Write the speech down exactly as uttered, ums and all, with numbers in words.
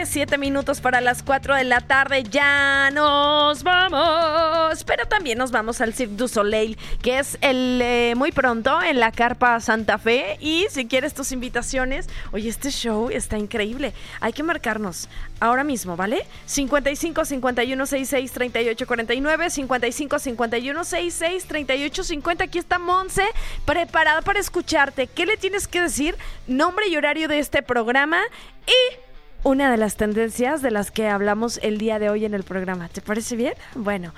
Siete minutos para las cuatro de la tarde, ya nos vamos, pero también nos vamos al Cirque du Soleil, que es el eh, muy pronto en la Carpa Santa Fe. Y si quieres tus invitaciones, oye, este show está increíble, hay que marcarnos ahora mismo, ¿vale? cincuenta y cinco, cincuenta y uno, sesenta y seis, treinta y ocho, cuarenta y nueve, cincuenta y cinco, cincuenta y uno, sesenta y seis, treinta y ocho, cincuenta. Aquí está Monse, preparada para escucharte. ¿Qué le tienes que decir? Nombre y horario de este programa y una de las tendencias de las que hablamos el día de hoy en el programa. ¿Te parece bien? Bueno,